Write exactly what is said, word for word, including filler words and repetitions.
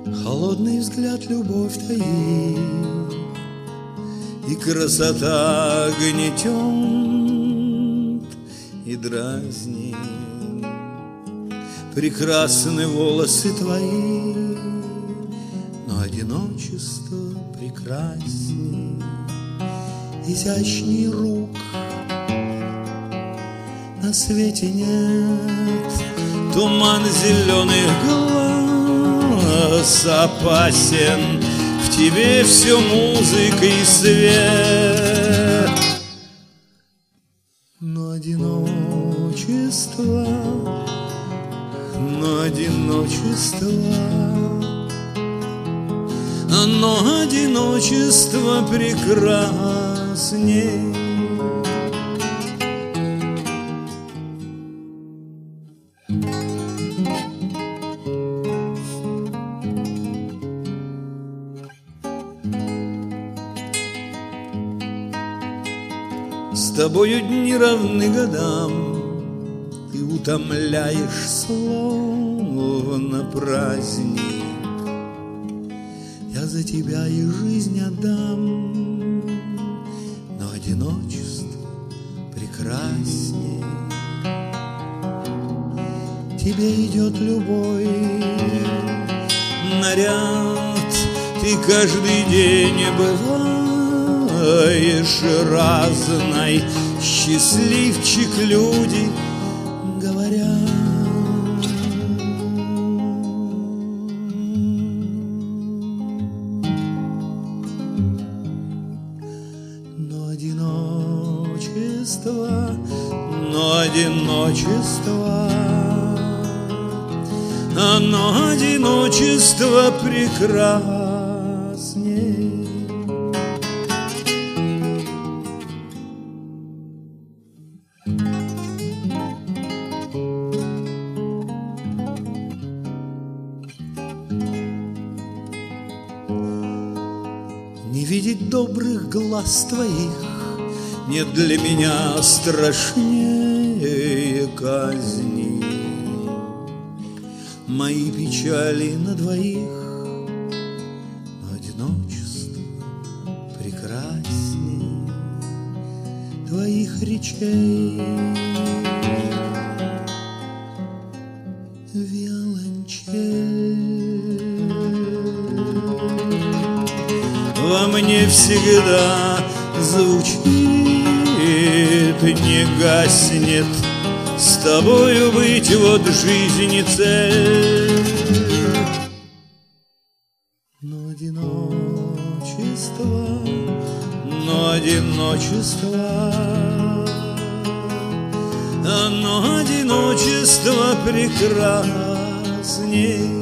Холодный взгляд любовь таит, и красота гнетет и дразнит. Прекрасны волосы твои, но одиночество прекрасней. Изящней рук на свете нет, туман зеленых глаз опасен, в тебе все музыка и свет. Но одиночество, но одиночество, но одиночество прекрасней. С тобою дни равны годам, ты утомляешь словно праздник. Я за тебя и жизнь отдам, но одиночество прекрасней. Тебе идет любой наряд, ты каждый день бываешь разной. Счастливчик, люди говорят. Но одиночество, но одиночество, но одиночество прекрасней. Не видеть добрых глаз твоих нет для меня страшнее казни. Мои печали на двоих, но одиночество прекрасней твоих речей. Виолончель во мне всегда звучит, не гаснет. С тобою быть вот жизни цель. Но одиночество, но одиночество, но одиночество прекрасней.